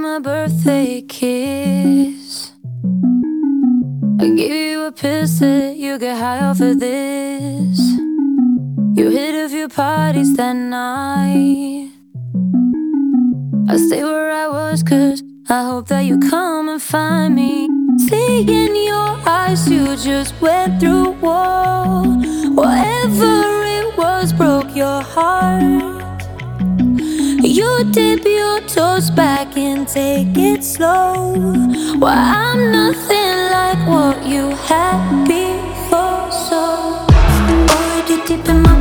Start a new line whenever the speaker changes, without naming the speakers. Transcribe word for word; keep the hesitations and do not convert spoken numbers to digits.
my birthday kiss. I give you a piss that you get high off of this. You hit a few parties that night. I stay where I was cause I hope that you come and find me. See in your eyes you just went through war. Whatever it was broke your heart. You dip your toes back and take it slow. Well, I'm nothing like what you had before. So already deep in my